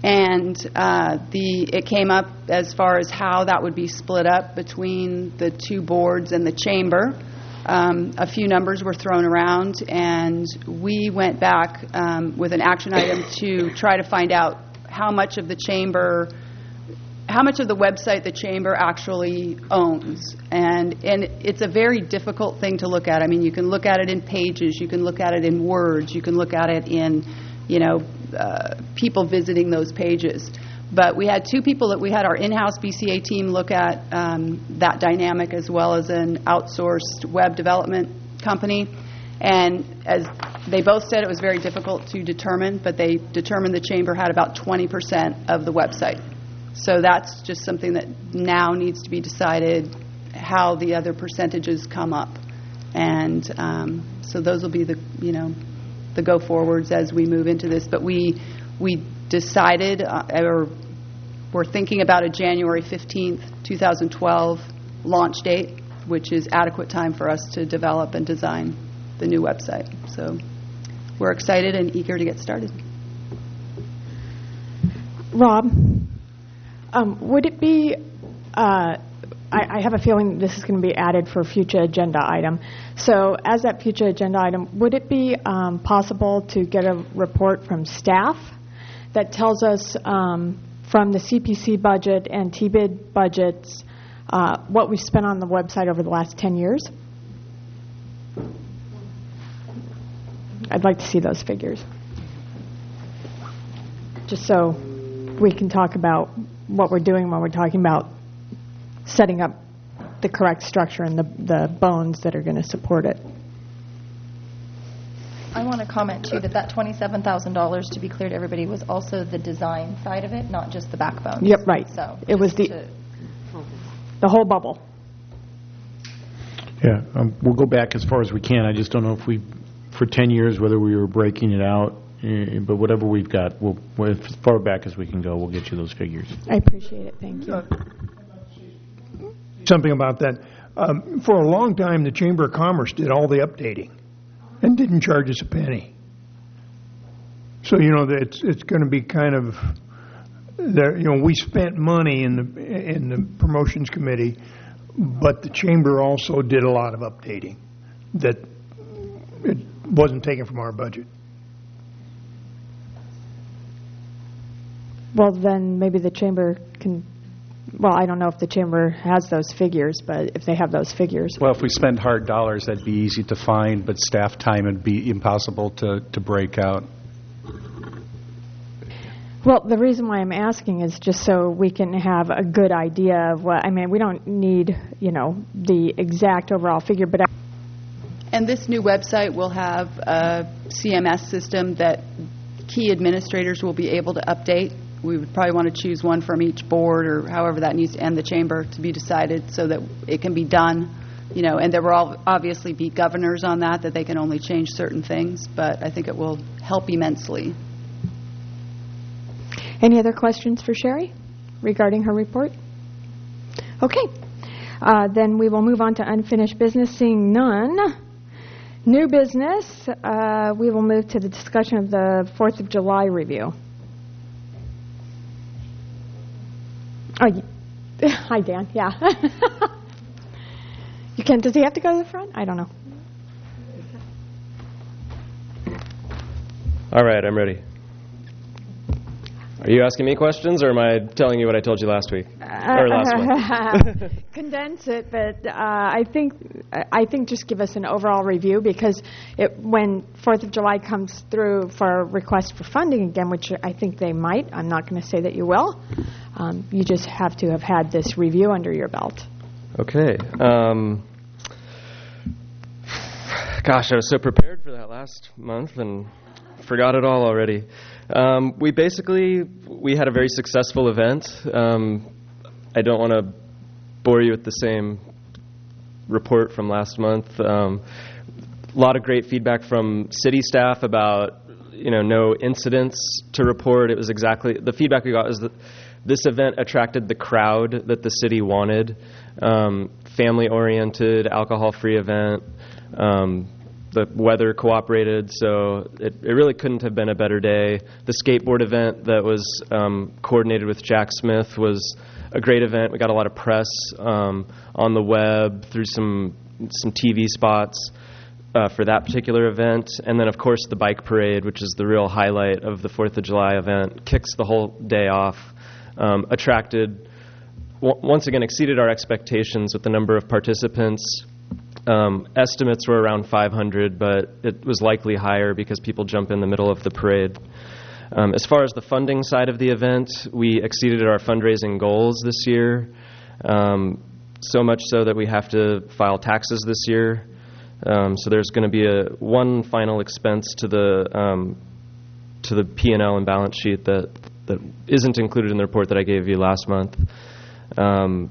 And uh, the it came up as far as how that would be split up between the two boards and the chamber. Um, a few numbers were thrown around, and we went back um, with an action item to try to find out how much of the chamber, how much of the website the chamber actually owns. And and it's a very difficult thing to look at. I mean, you can look at it in pages, you can look at it in words, you can look at it in, you know, uh, people visiting those pages. But we had two people that we had our in-house B C A team look at um, that dynamic, as well as an outsourced web development company. And as they both said, it was very difficult to determine, but they determined the chamber had about twenty percent of the website. So that's just something that now needs to be decided how the other percentages come up. And um, so those will be the, you know, the go-forwards as we move into this. But we we decided, uh, or we're thinking about a January fifteenth, twenty twelve launch date, which is adequate time for us to develop and design the new website. So we're excited and eager to get started. Rob, um, would it be, uh, I, I have a feeling this is going to be added for a future agenda item. So as that future agenda item, would it be um, possible to get a report from staff that tells us um, from the C P C budget and T B I D budgets uh, what we've spent on the website over the last ten years? I'd like to see those figures, just so we can talk about what we're doing when we're talking about setting up the correct structure and the, the bones that are going to support it. I want to comment, too, that that twenty-seven thousand dollars, to be clear to everybody, was also the design side of it, not just the backbone. Yep, right. So it was the to, the whole bubble. Yeah, um, we'll go back as far as we can. I just don't know if we, for ten years, whether we were breaking it out, uh, but whatever we've got, we'll, as far back as we can go, we'll get you those figures. I appreciate it. Thank you. Uh, something about that. Um, for a long time, the Chamber of Commerce did all the updating and didn't charge us a penny. So, you know, it's it's going to be kind of, there. You know, we spent money in the in the promotions committee, but the Chamber also did a lot of updating that it wasn't taken from our budget. Well, then maybe the chamber can, well, I don't know if the chamber has those figures, but if they have those figures. Well, if we spend hard dollars, that'd be easy to find, but staff time would be impossible to, to break out. Well, the reason why I'm asking is just so we can have a good idea of what, I mean, we don't need, you know, the exact overall figure, but I And this new website will have a C M S system that key administrators will be able to update. We would probably want to choose one from each board or however that needs to end the chamber to be decided so that it can be done. You know, and there will all obviously be governors on that, that they can only change certain things, but I think it will help immensely. Any other questions for Sherry regarding her report? Okay. Uh, then we will move on to unfinished business. Seeing none. New business, uh, we will move to the discussion of the fourth of July review. Oh, y- hi, Dan. Yeah. You can. Does he have to go to the front? I don't know. All right, I'm ready. Are you asking me questions, or am I telling you what I told you last week or last month? Condense it, but uh, I think I think just give us an overall review, because it, when fourth of July comes through for a request for funding again, which I think they might, I'm not going to say that you will. Um, you just have to have had this review under your belt. Okay. Um, gosh, I was so prepared for that last month and forgot it all already. Um, we basically, we had a very successful event. Um, I don't want to bore you with the same report from last month. Um, a lot of great feedback from city staff about, you know, no incidents to report. It was exactly, the feedback we got is that this event attracted the crowd that the city wanted. Um, family-oriented, alcohol-free event. Um, the weather cooperated, so it, it really couldn't have been a better day. The skateboard event that was um, coordinated with Jack Smith was a great event. We got a lot of press um, on the web through some some T V spots uh, for that particular event. And then, of course, the bike parade, which is the real highlight of the fourth of July event, kicks the whole day off, um, attracted, w- once again, exceeded our expectations with the number of participants. Um, estimates were around five hundred, but it was likely higher because people jump in the middle of the parade. Um, as far as the funding side of the event, we exceeded our fundraising goals this year, um, so much so that we have to file taxes this year. Um, so there's going to be a one final expense to the um, to the P and L and balance sheet that that isn't included in the report that I gave you last month. Um,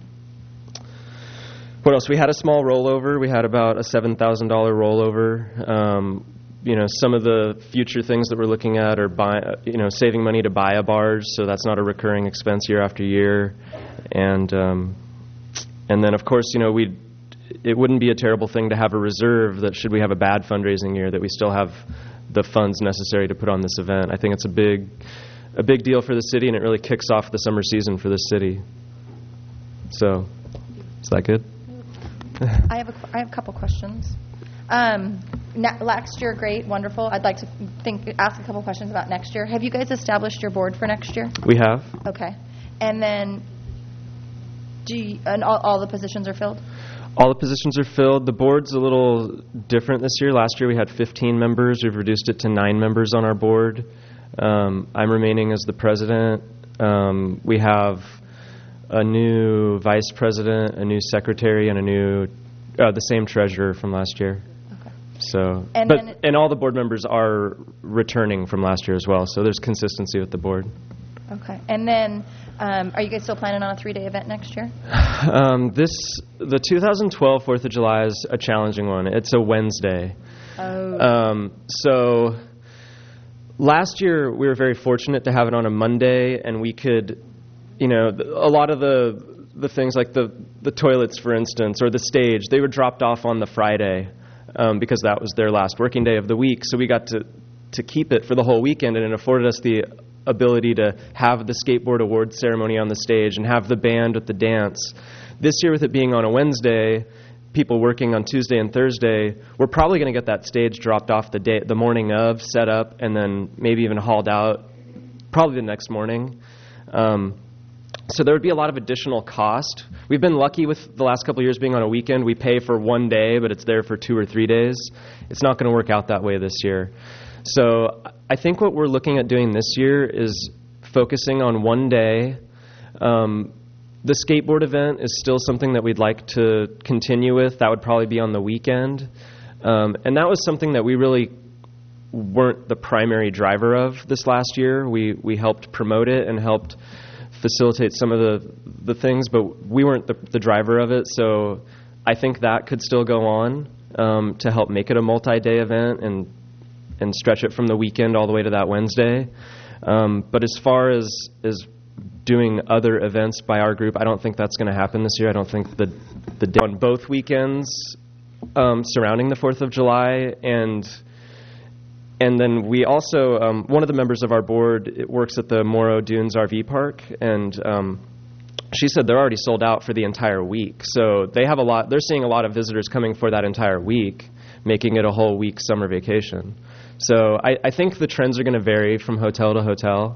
what else? We had a small rollover. We had about a seven thousand dollars rollover. Um, you know, some of the future things that we're looking at are buy, you know, saving money to buy a barge, so that's not a recurring expense year after year. And um, and then, of course, you know, we it wouldn't be a terrible thing to have a reserve that should we have a bad fundraising year, that we still have the funds necessary to put on this event. I think it's a big a big deal for the city, and it really kicks off the summer season for this city. So, is that good? I have a, I have a couple questions. Um, ne- last year, great, wonderful. I'd like to think ask a couple questions about next year. Have you guys established your board for next year? We have. Okay. And then, do you, and all, all the positions are filled? All the positions are filled. The board's a little different this year. Last year we had fifteen members. We've reduced it to nine members on our board. Um, I'm remaining as the president. Um, we have a new vice president, a new secretary, and a new, uh, the same treasurer from last year. Okay. So, and but then and all the board members are returning from last year as well. So there's consistency with the board. Okay. And then, um, are you guys still planning on a three-day event next year? Um, this the two thousand twelve fourth of July is a challenging one. It's a Wednesday. Oh. Um, so last year we were very fortunate to have it on a Monday, and we could, you know, a lot of the the things like the the toilets, for instance, or the stage, they were dropped off on the Friday um, because that was their last working day of the week. So we got to to keep it for the whole weekend, and it afforded us the ability to have the skateboard awards ceremony on the stage and have the band with the dance. This year, with it being on a Wednesday, people working on Tuesday and Thursday, we're probably going to get that stage dropped off the day, the morning of, set up, and then maybe even hauled out probably the next morning. Um, so there would be a lot of additional cost. We've been lucky with the last couple of years being on a weekend. We pay for one day, but it's there for two or three days. It's not going to work out that way this year. So I think what we're looking at doing this year is focusing on one day. Um, the skateboard event is still something that we'd like to continue with. That would probably be on the weekend. Um, and that was something that we really weren't the primary driver of this last year. We we helped promote it and helped facilitate some of the, the things, but we weren't the, the driver of it. So I think that could still go on um, to help make it a multi-day event and and stretch it from the weekend all the way to that Wednesday. Um, but as far as, as doing other events by our group, I don't think that's going to happen this year. I don't think the the day on both weekends um, surrounding the fourth of July, and and then we also, um, one of the members of our board, it works at the Morrow Dunes R V Park, and um, she said they're already sold out for the entire week. So they have a lot, they're seeing a lot of visitors coming for that entire week, making it a whole week summer vacation. So I, I think the trends are going to vary from hotel to hotel.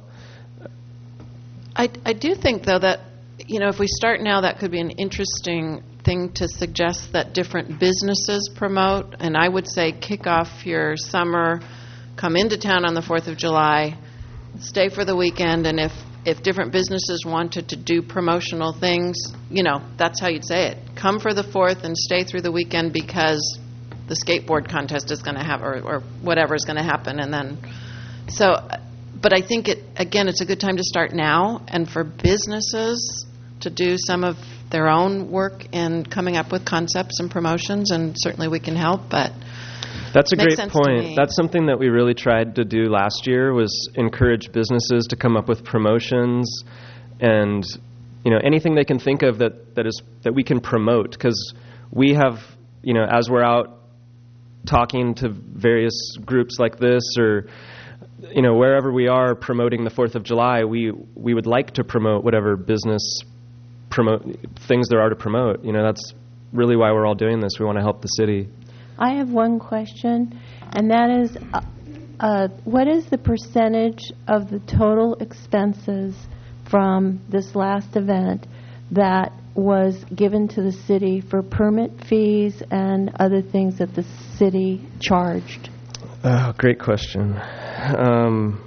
I, I do think, though, that, you know, if we start now, that could be an interesting thing to suggest that different businesses promote. And I would say kick off your summer, come into town on the fourth of July, stay for the weekend, and if, if different businesses wanted to do promotional things, you know, that's how you'd say it. Come for the fourth and stay through the weekend because the skateboard contest is going to have, or, or whatever is going to happen, and then, so, but I think it, again, it's a good time to start now, and for businesses to do some of their own work in coming up with concepts and promotions, and certainly we can help, but that's a makes great sense to point. me. That's something that we really tried to do last year, was encourage businesses to come up with promotions and, you know, anything they can think of that, that is that we can promote, because we have, you know, as we're out talking to various groups like this, or you know, wherever we are promoting the fourth of July, we we would like to promote whatever business promote things there are to promote. You know, that's really why we're all doing this. We want to help the city. I have one question, and that is, uh, uh, what is the percentage of the total expenses from this last event that was given to the city for permit fees and other things that the city charged? Oh, great question. Um,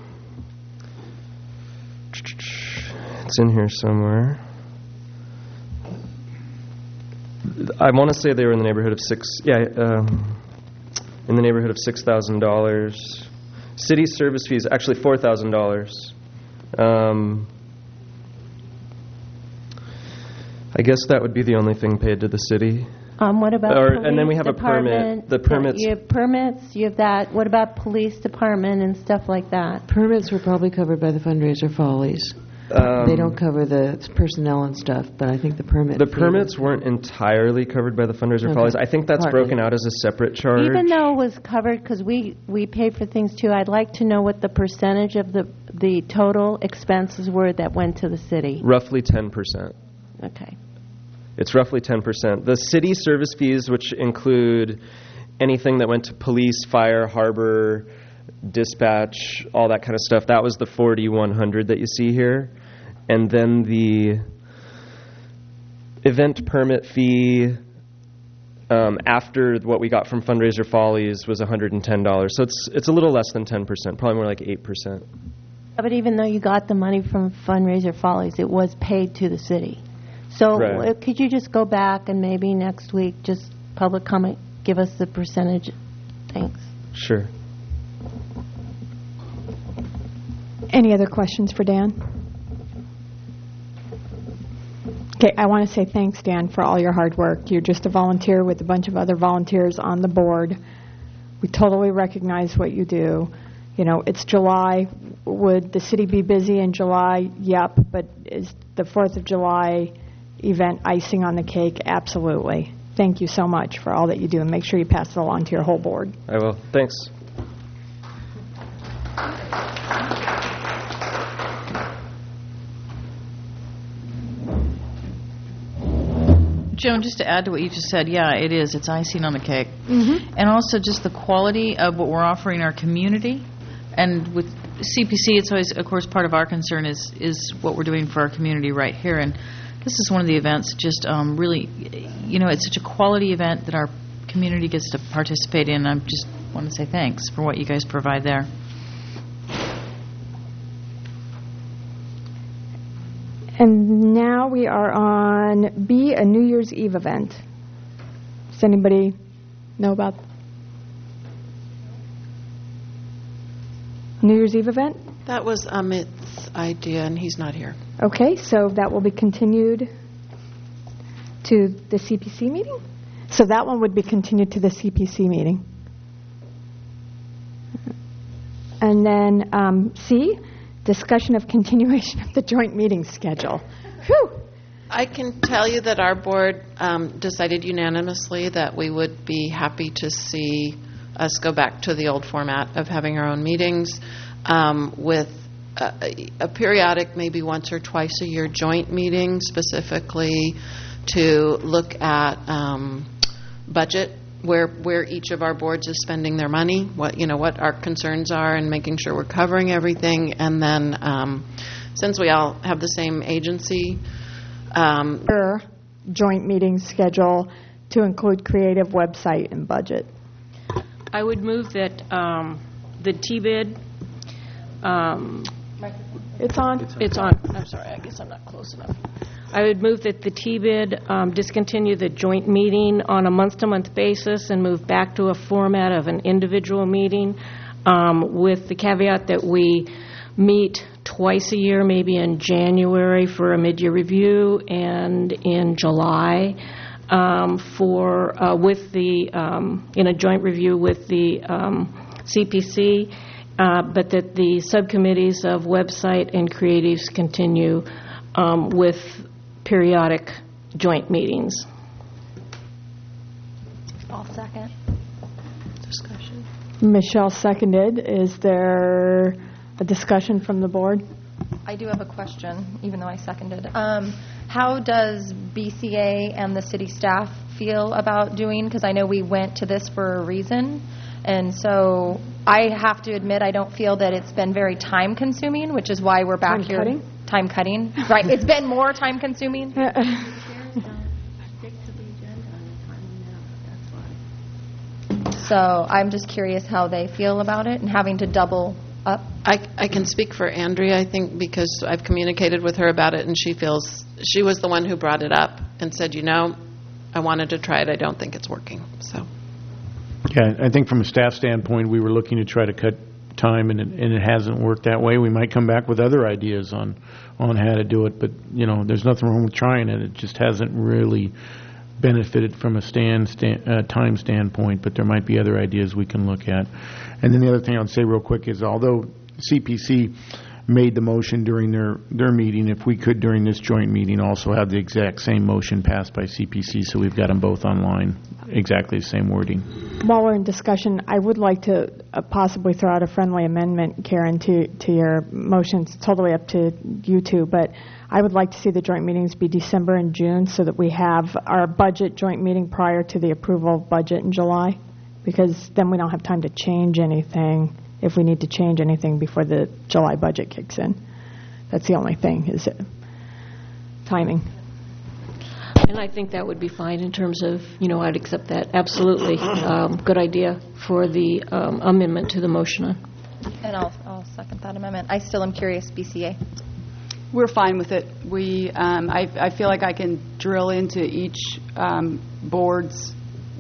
it's in here somewhere. I want to say they were in the neighborhood of six. Yeah, um, in the neighborhood of six thousand dollars. City service fees, actually four thousand dollars. Um, I guess that would be the only thing paid to the city. Um, what about Or- police and then we have a permit. department? The permits- You have permits, you have that. What about police department and stuff like that? Permits were probably covered by the fundraiser follies. Um, They don't cover the personnel and stuff, but I think the permit. The fee permits was- weren't entirely covered by the fundraiser Okay. follies. I think that's Partly. broken out as a separate charge. Even though it was covered, because we, we paid for things too, I'd like to know what the percentage of the, the total expenses were that went to the city. Roughly ten percent. Okay. It's roughly ten percent. The city service fees, which include anything that went to police, fire, harbor, dispatch, all that kind of stuff, that was the forty-one hundred that you see here. And then the event permit fee um, after what we got from Fundraiser Follies was one hundred ten dollars. So it's it's a little less than ten percent, probably more like eight percent. But even though you got the money from fundraiser follies, it was paid to the city. So Right. uh, could you just go back and maybe next week, just public comment, give us the percentage? Thanks. Sure. Any other questions for Dan? Okay, I want to say thanks, Dan, for all your hard work. You're just a volunteer with a bunch of other volunteers on the board. We totally recognize what you do. You know, it's July. Would the city be busy in July? Yep. But is the fourth of July event icing on the cake? Absolutely. Thank you so much for all that you do, and make sure you pass it along to your whole board. I will. Thanks. Joan, just to add to what you just said, yeah, it is. It's icing on the cake. Mm-hmm. And also just the quality of what we're offering our community. And with C P C, it's always, of course, part of our concern is, is what we're doing for our community right here. And this is one of the events just um, really, you know, it's such a quality event that our community gets to participate in. I just want to say thanks for what you guys provide there. And now we are on B, a New Year's Eve event. Does anybody know about New Year's Eve event? That was Amit's idea, and he's not here. Okay, so that will be continued to the C P C meeting? So that one would be continued to the C P C meeting. And then um, C, discussion of continuation of the joint meeting schedule. Whew. I can tell you that our board um, decided unanimously that we would be happy to see us go back to the old format of having our own meetings um, with a, a periodic, maybe once or twice a year joint meeting specifically to look at um, budget, where where each of our boards is spending their money, what you know what our concerns are, and making sure we're covering everything. And then um, since we all have the same agency, um, Your joint meeting schedule to include creative website and budget. I would move that um, the T-bid, um, It's on. it's on, I'm sorry, I guess I'm not close enough. I would move that the T-bid um, discontinue the joint meeting on a month-to-month basis and move back to a format of an individual meeting um, with the caveat that we meet twice a year, maybe in January for a mid-year review and in July um, for, uh, with the, um, in a joint review with the um, C P C, uh, but that the subcommittees of website and creatives continue um, with periodic joint meetings. I'll second. Discussion. Michelle seconded. Is there a discussion from the board? I do have a question, even though I seconded. Um, how does B C A and the city staff feel about doing, because I know we went to this for a reason, and so I have to admit I don't feel that it's been very time consuming, which is why we're back Time here. cutting? Time cutting? Right. It's been more time consuming. So I'm just curious how they feel about it and having to double up. I, I can speak for Andrea, I think, because I've communicated with her about it, and she feels, she was the one who brought it up and said, you know, I wanted to try it, I don't think it's working, so. Yeah, I think from a staff standpoint, we were looking to try to cut time, and it, and it hasn't worked that way. We might come back with other ideas on, on how to do it, but, you know, there's nothing wrong with trying it. It just hasn't really benefited from a stand, stand uh, time standpoint, but there might be other ideas we can look at. And then the other thing I would say real quick is, although C P C made the motion during their, their meeting, if we could during this joint meeting also have the exact same motion passed by C P C, so we've got them both online, exactly the same wording. While we're in discussion, I would like to uh, possibly throw out a friendly amendment, Karen, to, to your motions. It's totally up to you two, but I would like to see the joint meetings be December and June so that we have our budget joint meeting prior to the approval of budget in July, because then we don't have time to change anything if we need to change anything before the July budget kicks in. That's the only thing, is it timing. And I think that would be fine in terms of, you know, I'd accept that, absolutely. Um, good idea for the um, amendment to the motion. And I'll, I'll second that amendment. I still am curious, B C A. We're fine with it. We, um, I, I feel like I can drill into each um, board's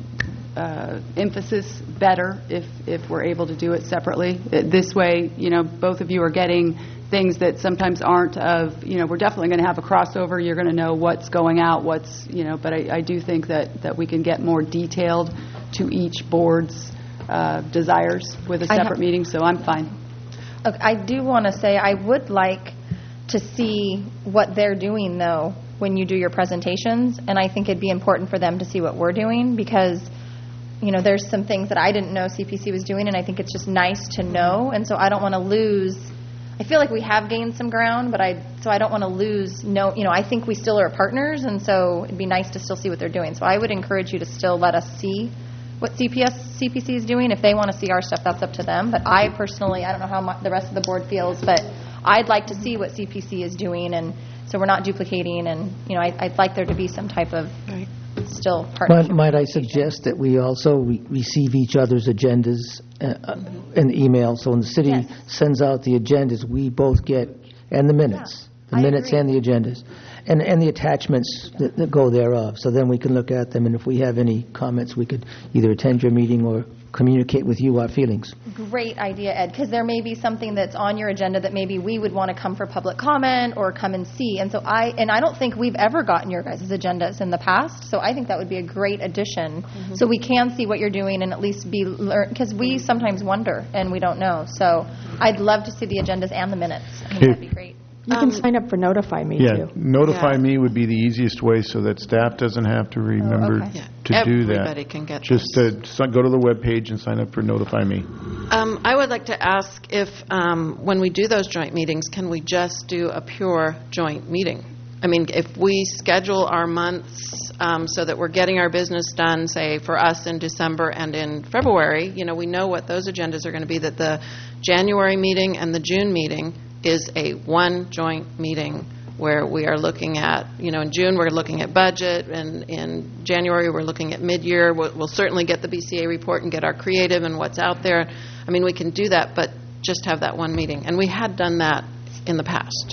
uh, emphasis better if, if we're able to do it separately. It, this way, you know, both of you are getting things that sometimes aren't of, you know, we're definitely going to have a crossover. You're going to know what's going out, what's, you know, but I, I do think that, that we can get more detailed to each board's uh, desires with a separate meeting, so I'm fine. Okay, I do want to say I would like to see what they're doing, though, when you do your presentations, and I think it'd be important for them to see what we're doing, because, you know, there's some things that I didn't know C P C was doing, and I think it's just nice to know, and so I don't want to lose. I feel like we have gained some ground, but I so I don't want to lose. No, you know, I think we still are partners, and so it'd be nice to still see what they're doing. So I would encourage you to still let us see what C P S C P C is doing. If they want to see our stuff, that's up to them. But I personally, I don't know how much the rest of the board feels, but I'd like to see what C P C is doing, and so we're not duplicating. And you know, I, I'd like there to be some type of right. still partnership. Might, might I suggest that we also re- receive each other's agendas uh, mm-hmm. in email? So when the city yes. sends out the agendas, we both get, and the minutes, yeah, the I minutes agree. and the agendas, and and the attachments that, that go thereof. So then we can look at them, and if we have any comments, we could either attend your meeting or communicate with you our feelings. Great idea, Ed, because there may be something that's on your agenda that maybe we would want to come for public comment or come and see. And so I and I don't think we've ever gotten your guys' agendas in the past, so I think that would be a great addition. Mm-hmm. So we can see what you're doing and at least be learn, because we sometimes wonder and we don't know. So I'd love to see the agendas and the minutes. I think that'd be great. You can um, sign up for Notify Me, yeah, too. Notify yeah. Me would be the easiest way so that staff doesn't have to remember oh, okay. yeah. to Everybody do that. Everybody can get Just this. to go to the web page and sign up for Notify Me. Um, I would like to ask if, um, when we do those joint meetings, can we just do a pure joint meeting? I mean, if we schedule our months um, so that we're getting our business done, say, for us in December and in February, you know, we know what those agendas are going to be, that the January meeting and the June meeting is a one joint meeting where we are looking at, you know, in June we're looking at budget, and in January we're looking at mid-year. We'll, we'll certainly get the B C A report and get our creative and what's out there. I mean, we can do that, but just have that one meeting. And we had done that in the past.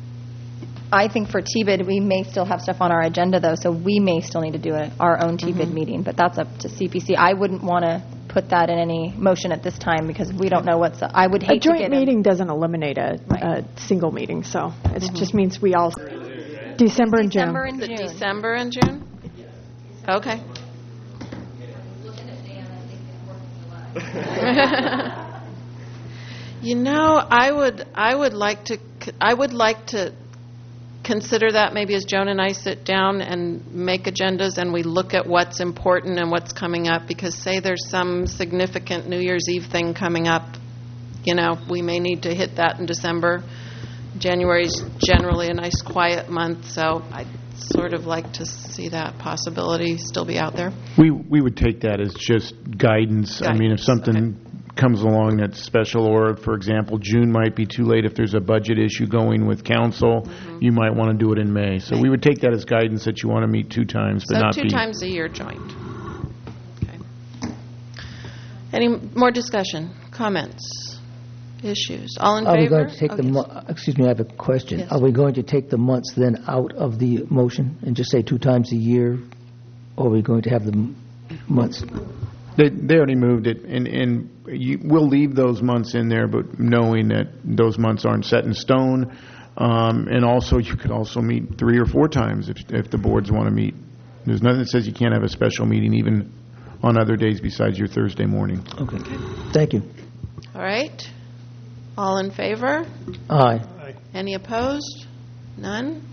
I think for T B I D, we may still have stuff on our agenda, though, so we may still need to do a, our own T B I D mm-hmm. meeting, but that's up to C P C. I wouldn't want to put that in any motion at this time because we don't know what's. I would hate a joint to get meeting in. doesn't eliminate a, right. a single meeting, so it mm-hmm. just means we all December and June. December and June. December and June. Okay. You know, I would I would like to I would like to consider that maybe as Joan and I sit down and make agendas and we look at what's important and what's coming up, because say there's some significant New Year's Eve thing coming up, you know, we may need to hit that in December. January's generally a nice quiet month, so I'd sort of like to see that possibility still be out there. We we would take that as just guidance. I mean, if something comes along that's special, or, for example, June might be too late if there's a budget issue going with council, Mm-hmm. you might want to do it in May. So we would take that as guidance that you want to meet two times, but So not two be... times a year joint. Okay. Any more discussion, comments, issues? All in Are we favor? going to take Oh, the, yes. mo- excuse me, I have a question. Yes. Are we going to take the months then out of the motion and just say two times a year? Or are we going to have the m- months? They, they already moved it, and, and you, we'll leave those months in there, but knowing that those months aren't set in stone. Um, and also, you could also meet three or four times if, if the boards want to meet. There's nothing that says you can't have a special meeting even on other days besides your Thursday morning. Okay. Thank you. All right. All in favor? Aye. Any opposed? None?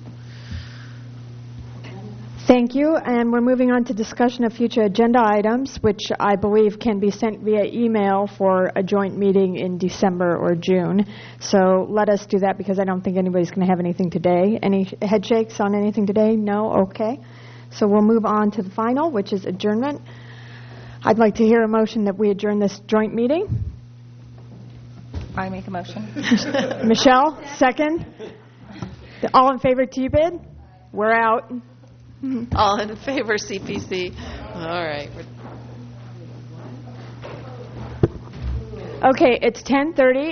Thank you, and we're moving on to discussion of future agenda items, which I believe can be sent via email for a joint meeting in December or June. So let us do that, because I don't think anybody's going to have anything today. Any head shakes on anything today? No? Okay. So we'll move on to the final, which is adjournment. I'd like to hear a motion that we adjourn this joint meeting. I make a motion. Michelle, second. All in favor, T-bid? We're out. All in favor, C P C? All right. Okay, it's ten thirty,